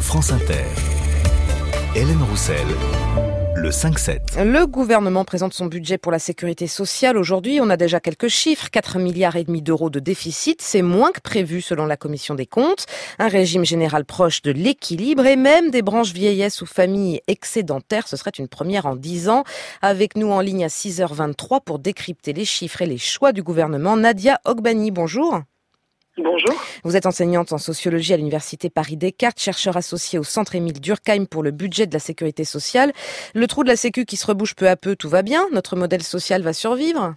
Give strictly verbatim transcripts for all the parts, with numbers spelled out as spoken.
France Inter. Hélène Roussel. Le cinq sept. Le gouvernement présente son budget pour la sécurité sociale. Aujourd'hui, on a déjà quelques chiffres. quatre milliards et demi d'euros de déficit. C'est moins que prévu selon la Commission des comptes. Un régime général proche de l'équilibre et même des branches vieillesse ou familles excédentaires. Ce serait une première en dix ans. Avec nous en ligne à six heures vingt-trois pour décrypter les chiffres et les choix du gouvernement. Nadia Ogbani, bonjour. Bonjour. Vous êtes enseignante en sociologie à l'université Paris-Descartes, chercheur associé au Centre Émile Durkheim pour le budget de la sécurité sociale. Le trou de la sécu qui se rebouche peu à peu, tout va bien? Notre modèle social va survivre?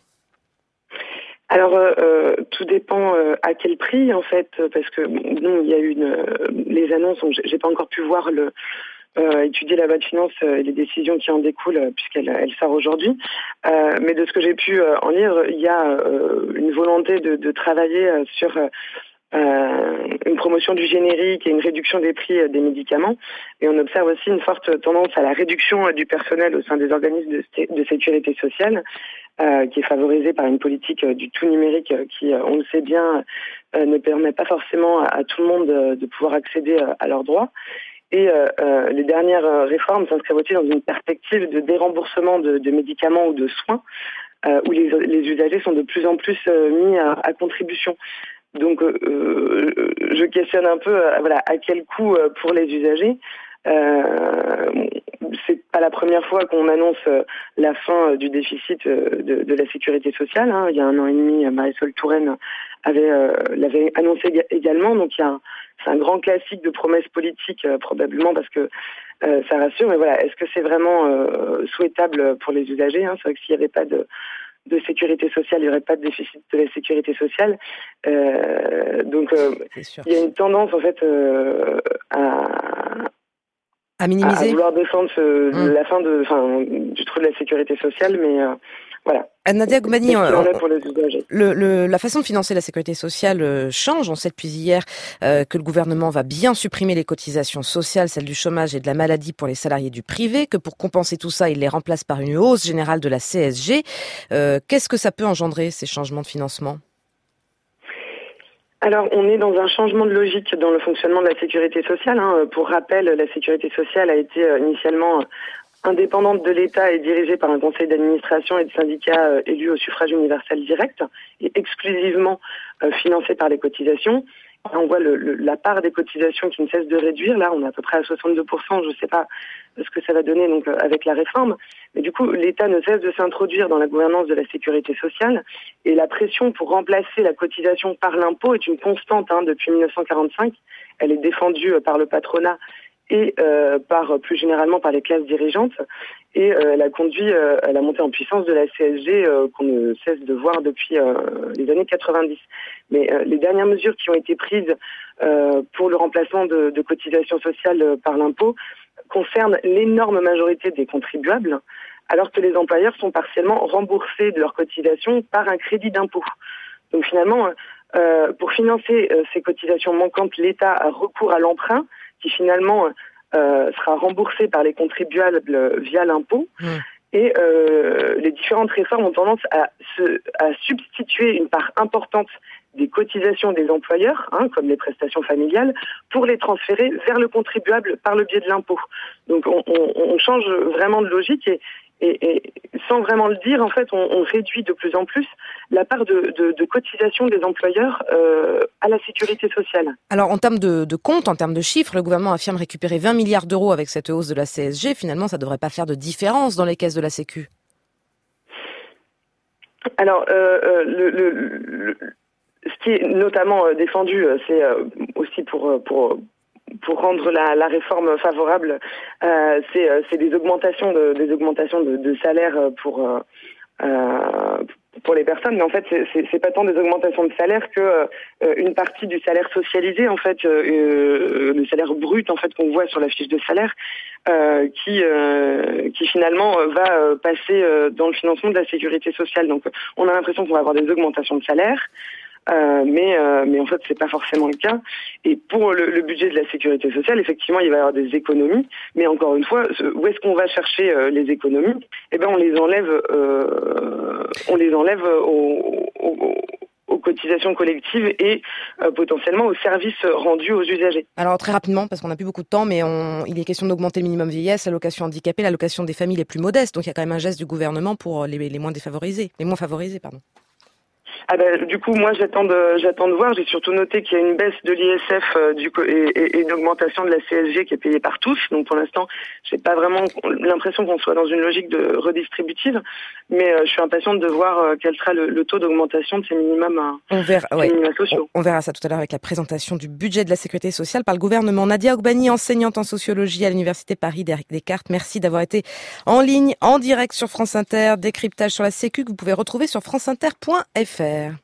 Alors, euh, tout dépend euh, à quel prix, en fait, parce que non, il y a eu une, euh, les annonces, donc j'ai pas encore pu voir le euh, étudier la loi de finances et les décisions qui en découlent, puisqu'elle elle sort aujourd'hui. Euh, mais de ce que j'ai pu euh, en lire, il y a euh, une volonté de, de travailler euh, sur euh, une promotion du générique et une réduction des prix euh, des médicaments. Et on observe aussi une forte tendance à la réduction euh, du personnel au sein des organismes de, de sécurité sociale. Euh, qui est favorisée par une politique euh, du tout numérique euh, qui, euh, on le sait bien, euh, ne permet pas forcément à, à tout le monde euh, de pouvoir accéder euh, à leurs droits. Et euh, euh, les dernières euh, réformes s'inscrivent aussi dans une perspective de déremboursement de, de médicaments ou de soins, euh, où les, les usagers sont de plus en plus euh, mis à, à contribution. Donc, euh, je questionne un peu, euh, voilà, à quel coût euh, pour les usagers. Euh, c'est pas la première fois qu'on annonce euh, la fin euh, du déficit euh, de, de la sécurité sociale. Hein. Il y a un an et demi, Marisol Touraine avait euh, l'avait annoncé ég- également. Donc il y a un, c'est un grand classique de promesses politiques euh, probablement parce que euh, ça rassure. Mais voilà, est-ce que c'est vraiment euh, souhaitable pour les usagers, hein? C'est vrai que s'il n'y avait pas de de sécurité sociale, il n'y aurait pas de déficit de la sécurité sociale. Euh, donc euh, il y a une tendance en fait euh, à À minimiser. À vouloir défendre ce, mmh. la fin de, enfin, du trou de la sécurité sociale, mais euh, voilà. Nadia Ogbani, on, on, pour les usagers. Le, le, la façon de financer la sécurité sociale euh, change. On sait depuis hier euh, que le gouvernement va bien supprimer les cotisations sociales, celles du chômage et de la maladie pour les salariés du privé, que pour compenser tout ça, il les remplace par une hausse générale de la C S G. Euh, qu'est-ce que ça peut engendrer, ces changements de financement ? Alors, on est dans un changement de logique dans le fonctionnement de la sécurité sociale. Hein. Pour rappel, la sécurité sociale a été euh, initialement indépendante de l'État et dirigée par un conseil d'administration et de syndicats euh, élus au suffrage universel direct et exclusivement euh, financée par les cotisations. On voit le, le, la part des cotisations qui ne cesse de réduire. Là, on est à peu près à soixante-deux pour cent. Je ne sais pas ce que ça va donner donc euh, avec la réforme. Mais du coup, l'État ne cesse de s'introduire dans la gouvernance de la sécurité sociale. Et la pression pour remplacer la cotisation par l'impôt est une constante hein, depuis dix-neuf cent quarante-cinq. Elle est défendue euh, par le patronat et euh, par plus généralement par les classes dirigeantes. Et euh, elle a conduit euh, à la montée en puissance de la C S G euh, qu'on ne cesse de voir depuis euh, les années quatre-vingt-dix. Mais euh, les dernières mesures qui ont été prises euh, pour le remplacement de, de cotisations sociales euh, par l'impôt concernent l'énorme majorité des contribuables, alors que les employeurs sont partiellement remboursés de leurs cotisations par un crédit d'impôt. Donc finalement, euh, pour financer euh, ces cotisations manquantes, l'État a recours à l'emprunt, qui finalement euh, sera remboursé par les contribuables via l'impôt. Mmh. Et euh, les différentes réformes ont tendance à, se, à substituer une part importante des cotisations des employeurs, hein, comme les prestations familiales, pour les transférer vers le contribuable par le biais de l'impôt. Donc on, on, on change vraiment de logique et, et, et sans vraiment le dire, en fait, on, on réduit de plus en plus la part de, de, de cotisation des employeurs euh, à la sécurité sociale. Alors en termes de, de comptes, en termes de chiffres, le gouvernement affirme récupérer vingt milliards d'euros avec cette hausse de la C S G. Finalement, ça ne devrait pas faire de différence dans les caisses de la Sécu. Alors, euh, euh, le, le, le, ce qui est notamment euh, défendu, euh, c'est euh, aussi pour... pour pour rendre la, la réforme favorable, euh, c'est, c'est des augmentations de, des augmentations de, de salaire pour euh, pour les personnes. Mais en fait, c'est, c'est, c'est pas tant des augmentations de salaire que euh, une partie du salaire socialisé, en fait, euh, le salaire brut, en fait, qu'on voit sur la fiche de salaire, euh, qui euh, qui finalement va euh, passer euh, dans le financement de la sécurité sociale. Donc, on a l'impression qu'on va avoir des augmentations de salaire. Euh, mais euh, mais en fait c'est pas forcément le cas. Et pour le, le budget de la sécurité sociale, effectivement, il va y avoir des économies. Mais encore une fois, où est-ce qu'on va chercher euh, les économies ? Eh ben, on les enlève, euh, on les enlève au, au, aux cotisations collectives et euh, potentiellement aux services rendus aux usagers. Alors très rapidement, parce qu'on n'a plus beaucoup de temps, mais on, il est question d'augmenter le minimum vieillesse, l'allocation handicapée, l'allocation des familles les plus modestes. Donc il y a quand même un geste du gouvernement pour les, les moins défavorisés, les moins favorisés, pardon. Ah ben, du coup, moi, j'attends de, j'attends de voir. J'ai surtout noté qu'il y a une baisse de l'I S F euh, du, et, et, et une augmentation de la C S G qui est payée par tous. Donc, pour l'instant, j'ai pas vraiment l'impression qu'on soit dans une logique de redistributive. Mais euh, je suis impatiente de voir euh, quel sera le, le taux d'augmentation de ces minimums, euh, on verra, ces ouais. minima sociaux. On, on verra ça tout à l'heure avec la présentation du budget de la sécurité sociale par le gouvernement. Nadia Ogbani, enseignante en sociologie à l'Université Paris Descartes. Merci d'avoir été en ligne, en direct sur France Inter. Décryptage sur la Sécu que vous pouvez retrouver sur franceinter point f r.